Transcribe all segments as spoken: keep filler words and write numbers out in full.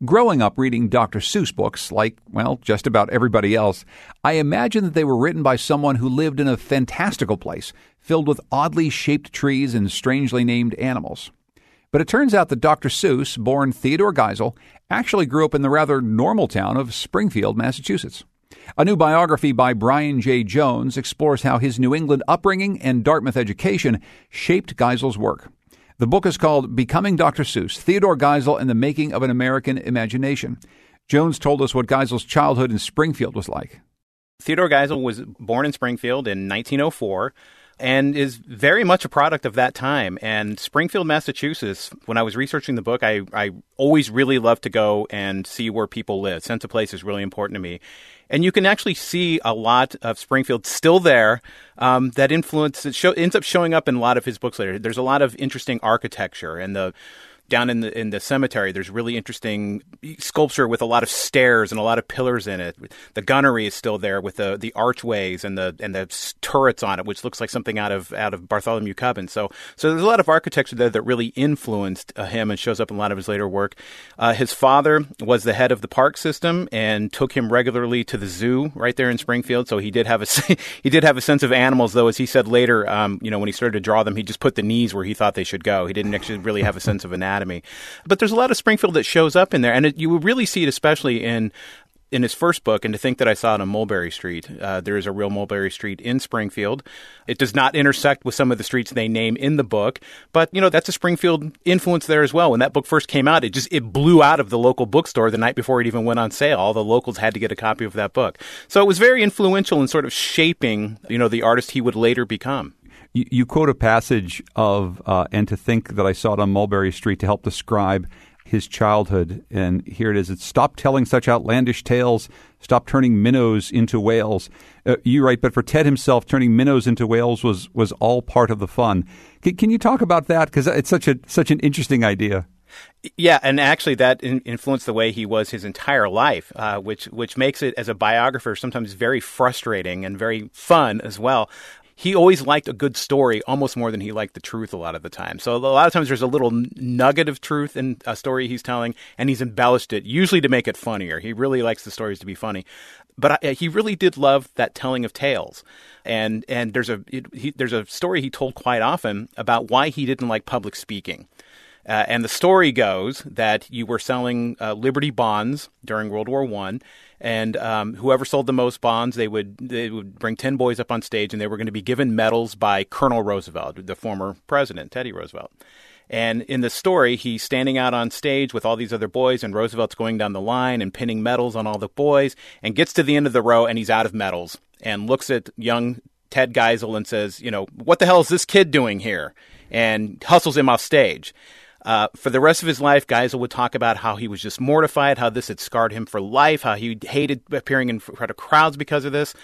Growing up reading Doctor Seuss books, like, well, just about everybody else, I imagined that they were written by someone who lived in a fantastical place, filled with oddly shaped trees and strangely named animals. But it turns out that Doctor Seuss, born Theodore Geisel, actually grew up in the rather normal town of Springfield, Massachusetts. A new biography by Brian J. Jones explores how his New England upbringing and Dartmouth education shaped Geisel's work. The book is called Becoming Doctor Seuss, Theodore Geisel and the Making of an American Imagination. Jones told us what Geisel's childhood in Springfield was like. Theodore Geisel was born in Springfield in nineteen oh four and is very much a product of that time. And Springfield, Massachusetts, when I was researching the book, I, I always really loved to go and see where people live. Sense of place is really important to me. And you can actually see a lot of Springfield still there um, that influence it show, ends up showing up in a lot of his books later. There's a lot of interesting architecture, and the down in the in the cemetery, there's really interesting sculpture with a lot of stairs and a lot of pillars in it. The gunnery is still there with the, the archways and the and the turrets on it, which looks like something out of out of Bartholomew Cubbon. So so there's a lot of architecture there that really influenced uh, him and shows up in a lot of his later work. Uh, his father was the head of the park system and took him regularly to the zoo right there in Springfield. So he did have a he did have a sense of animals, though, as he said later. Um, you know, when he started to draw them, he just put the knees where he thought they should go. He didn't actually really have a sense of anatomy. But there's a lot of Springfield that shows up in there, and it, you would really see it especially in in his first book. And to think that I saw it on Mulberry Street, uh, there is a real Mulberry Street in Springfield. It does not intersect with some of the streets they name in the book, but you know that's a Springfield influence there as well. When that book first came out, it just it blew out of the local bookstore the night before it even went on sale. All the locals had to get a copy of that book, so it was very influential in sort of shaping you know the artist he would later become. You, you quote a passage of, uh, and to think that I saw it on Mulberry Street to help describe his childhood. And here it is. It's stop telling such outlandish tales. Stop turning minnows into whales. Uh, you write, but for Ted himself, turning minnows into whales was was all part of the fun. Can, can you talk about that? Because it's such a such an interesting idea. Yeah, and actually that in- influenced the way he was his entire life, uh, which which makes it, as a biographer, sometimes very frustrating and very fun as well. He always liked a good story almost more than he liked the truth a lot of the time. So a lot of times there's a little nugget of truth in a story he's telling, and he's embellished it, usually to make it funnier. He really likes the stories to be funny. But I, he really did love that telling of tales. And and there's a it, he, there's a story he told quite often about why he didn't like public speaking. Uh, and the story goes that you were selling uh, Liberty bonds during World War One, and um, whoever sold the most bonds, they would they would bring ten boys up on stage, and they were going to be given medals by Colonel Roosevelt, the former president, Teddy Roosevelt. And in the story, he's standing out on stage with all these other boys, and Roosevelt's going down the line and pinning medals on all the boys, and gets to the end of the row, and he's out of medals, and looks at young Ted Geisel and says, you know, what the hell is this kid doing here? And hustles him off stage. Uh, for the rest of his life, Geisel would talk about how he was just mortified, how this had scarred him for life, how he hated appearing in front of crowds because of this.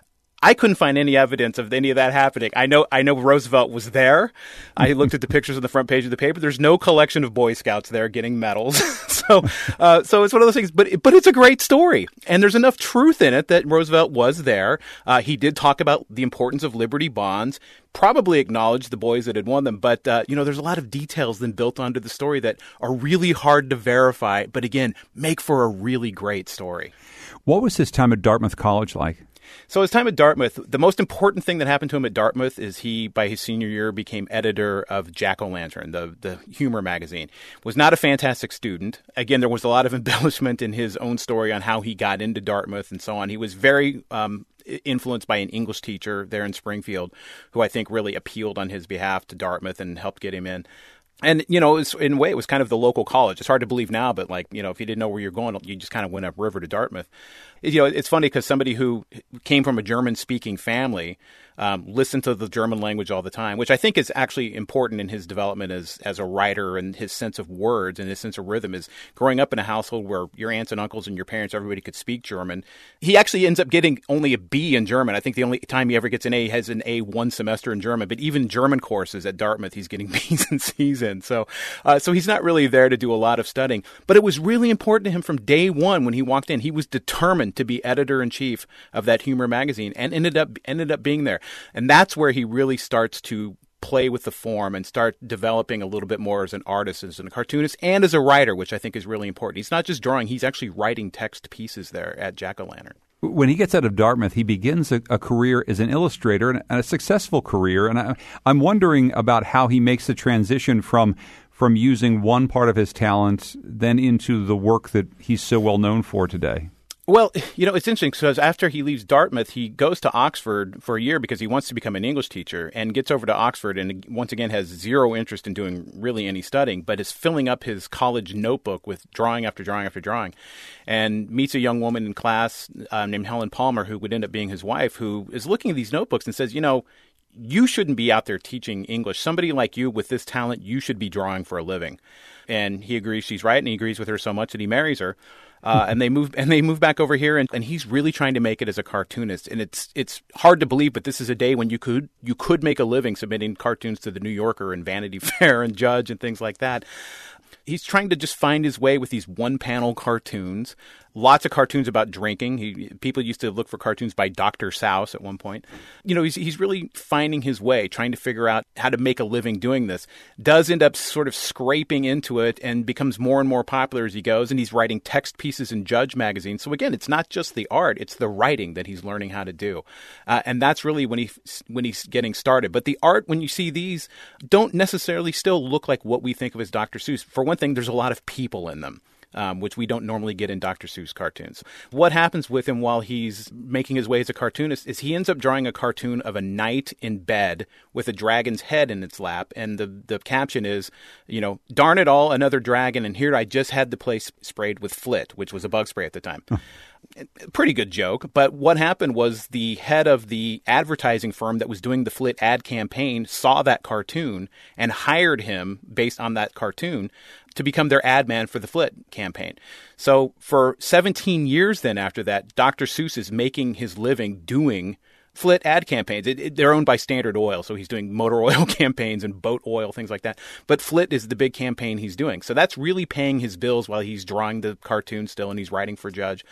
I couldn't find any evidence of any of that happening. I know I know Roosevelt was there. I looked at the pictures on the front page of the paper. There's no collection of Boy Scouts there getting medals. so uh, so it's one of those things. But, but it's a great story. And there's enough truth in it that Roosevelt was there. Uh, he did talk about the importance of Liberty bonds, probably acknowledged the boys that had won them. But, uh, you know, there's a lot of details then built onto the story that are really hard to verify. But again, make for a really great story. What was his time at Dartmouth College like? So his time at Dartmouth, the most important thing that happened to him at Dartmouth is he, by his senior year, became editor of Jack-O-Lantern, the, the humor magazine. Was not a fantastic student. Again, there was a lot of embellishment in his own story on how he got into Dartmouth and so on. He was very um, influenced by an English teacher there in Springfield, who I think really appealed on his behalf to Dartmouth and helped get him in. And, you know, it's, in a way, it was kind of the local college. It's hard to believe now, but, like, you know, if you didn't know where you're going, you just kind of went upriver to Dartmouth. You know, it's funny because somebody who came from a German-speaking family um, listened to the German language all the time, which I think is actually important in his development as as a writer, and his sense of words and his sense of rhythm is growing up in a household where your aunts and uncles and your parents, everybody could speak German. He actually ends up getting only a B in German. I think the only time he ever gets an A, he has an A one semester in German, but even German courses at Dartmouth, he's getting B's and C's in. So, uh, so he's not really there to do a lot of studying, but it was really important to him from day one when he walked in. He was determined to be editor-in-chief of that humor magazine and ended up ended up being there. And that's where he really starts to play with the form and start developing a little bit more as an artist, as a cartoonist, and as a writer, which I think is really important. He's not just drawing, he's actually writing text pieces there at Jack-O-Lantern. When he gets out of Dartmouth, he begins a, a career as an illustrator and, and a successful career. And I, I'm wondering about how he makes the transition from from using one part of his talent then into the work that he's so well known for today. Well, you know, it's interesting because after he leaves Dartmouth, he goes to Oxford for a year because he wants to become an English teacher, and gets over to Oxford and once again has zero interest in doing really any studying, but is filling up his college notebook with drawing after drawing after drawing, and meets a young woman in class uh, named Helen Palmer, who would end up being his wife, who is looking at these notebooks and says, you know, you shouldn't be out there teaching English. Somebody like you with this talent, you should be drawing for a living. And he agrees she's right, and he agrees with her so much that he marries her. Uh, and they move and they move back over here, and, and he's really trying to make it as a cartoonist. And it's it's hard to believe, but this is a day when you could you could make a living submitting cartoons to the New Yorker and Vanity Fair and Judge and things like that. He's trying to just find his way with these one-panel cartoons. Lots of cartoons about drinking. He, people used to look for cartoons by Doctor Seuss at one point. You know, he's he's really finding his way, trying to figure out how to make a living doing this. Does end up sort of scraping into it and becomes more and more popular as he goes. And he's writing text pieces in Judge magazine. So again, it's not just the art; it's the writing that he's learning how to do. Uh, and that's really when he when he's getting started. But the art, when you see these, don't necessarily still look like what we think of as Doctor Seuss. For one thing, there's a lot of people in them. Um, which we don't normally get in Doctor Seuss cartoons. What happens with him while he's making his way as a cartoonist is he ends up drawing a cartoon of a knight in bed with a dragon's head in its lap, and the, the caption is, you know, darn it all, another dragon, and here I just had the place sprayed with Flit, which was a bug spray at the time. Pretty good joke, but what happened was the head of the advertising firm that was doing the Flit ad campaign saw that cartoon and hired him based on that cartoon to become their ad man for the Flit campaign. So for seventeen years then after that, Doctor Seuss is making his living doing Flit ad campaigns. It, it, they're owned by Standard Oil, so he's doing motor oil campaigns and boat oil, things like that. But Flit is the big campaign he's doing. So that's really paying his bills while he's drawing the cartoon still and he's writing for Judge.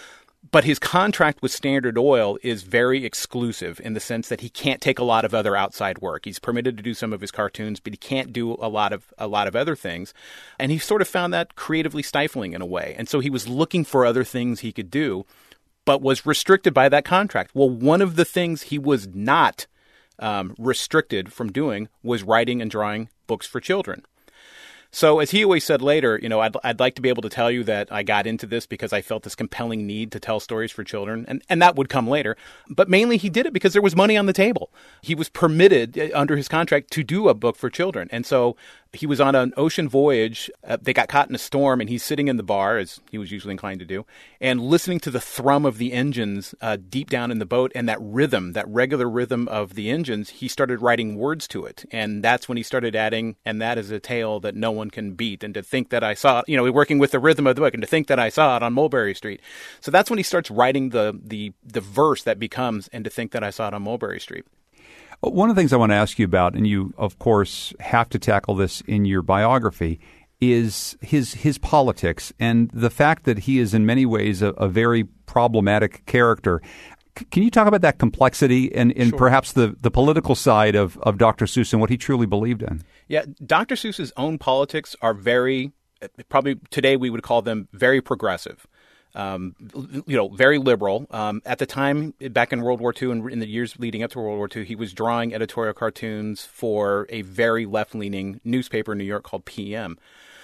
But his contract with Standard Oil is very exclusive in the sense that he can't take a lot of other outside work. He's permitted to do some of his cartoons, but he can't do a lot of a lot of other things. And he sort of found that creatively stifling in a way. And so he was looking for other things he could do, but was restricted by that contract. Well, one of the things he was not um, restricted from doing was writing and drawing books for children. So as he always said later, you know, I'd, I'd like to be able to tell you that I got into this because I felt this compelling need to tell stories for children, and, and that would come later. But mainly he did it because there was money on the table. He was permitted under his contract to do a book for children. And so he was on an ocean voyage. Uh, they got caught in a storm, and he's sitting in the bar, as he was usually inclined to do, and listening to the thrum of the engines uh, deep down in the boat, and that rhythm, that regular rhythm of the engines, he started writing words to it. And that's when he started adding, and that is a tale that no one can beat. And to think that I saw it, you know, working with the rhythm of the book, and to think that I saw it on Mulberry Street. So that's when he starts writing the the the verse that becomes, and to think that I saw it on Mulberry Street. One of the things I want to ask you about, and you, of course, have to tackle this in your biography, is his his politics and the fact that he is in many ways a, a very problematic character. C- can you talk about that complexity and, and sure. perhaps the, the political side of, of Doctor Seuss and what he truly believed in? Yeah, Doctor Seuss's own politics are very, probably today we would call them very progressive. Um, you know, very liberal. Um, at the time, back in World War Two and in the years leading up to World War Two, he was drawing editorial cartoons for a very left-leaning newspaper in New York called P M.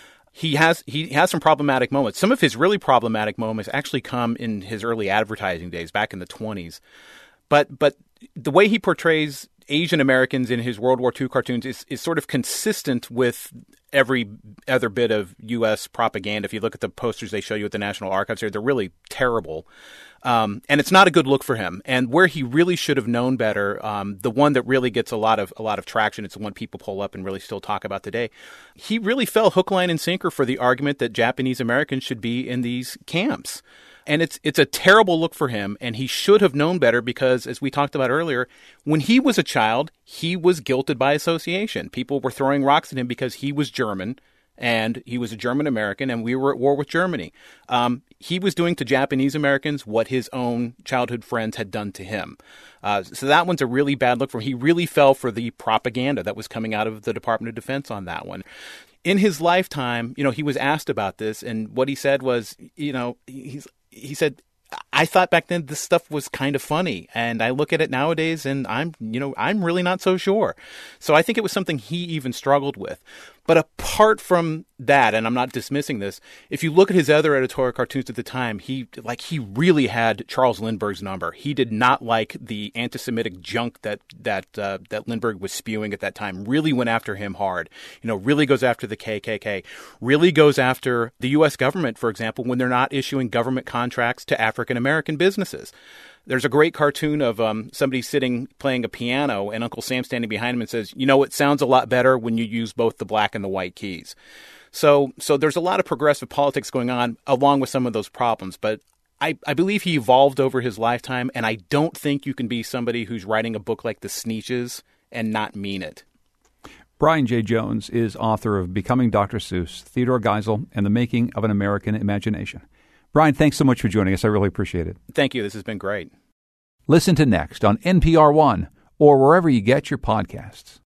He has he has some problematic moments. Some of his really problematic moments actually come in his early advertising days, back in the twenties. But but the way he portrays Asian Americans in his World War Two cartoons is, is sort of consistent with every other bit of U S propaganda. If you look at the posters they show you at the National Archives here, they're really terrible. Um, and it's not a good look for him. And where he really should have known better, um, the one that really gets a lot of a lot of traction, it's the one people pull up and really still talk about today. He really fell hook, line, and sinker for the argument that Japanese Americans should be in these camps. And it's it's a terrible look for him, and he should have known better because, as we talked about earlier, when he was a child, he was guilted by association. People were throwing rocks at him because he was German and he was a German American, and we were at war with Germany. Um, he was doing to Japanese Americans what his own childhood friends had done to him. Uh, so that one's a really bad look for him. He really fell for the propaganda that was coming out of the Department of Defense on that one. In his lifetime, you know, he was asked about this, and what he said was, you know, he's he said, I thought back then this stuff was kind of funny, and I look at it nowadays and I'm, you know, I'm really not so sure. So I think it was something he even struggled with. But apart from that, and I'm not dismissing this, if you look at his other editorial cartoons at the time, he like he really had Charles Lindbergh's number. He did not like the anti-Semitic junk that that uh, that Lindbergh was spewing at that time. Really went after him hard. You know, really goes after the K K K. Really goes after the U S government, for example, when they're not issuing government contracts to African American businesses. There's a great cartoon of um, somebody sitting playing a piano and Uncle Sam standing behind him and says, you know, it sounds a lot better when you use both the black and the white keys. So so there's a lot of progressive politics going on along with some of those problems. But I, I believe he evolved over his lifetime, and I don't think you can be somebody who's writing a book like The Sneetches and not mean it. Brian J. Jones is author of Becoming Doctor Seuss, Theodore Geisel, and the Making of an American Imagination. Brian, thanks so much for joining us. I really appreciate it. Thank you. This has been great. Listen to Next on N P R One or wherever you get your podcasts.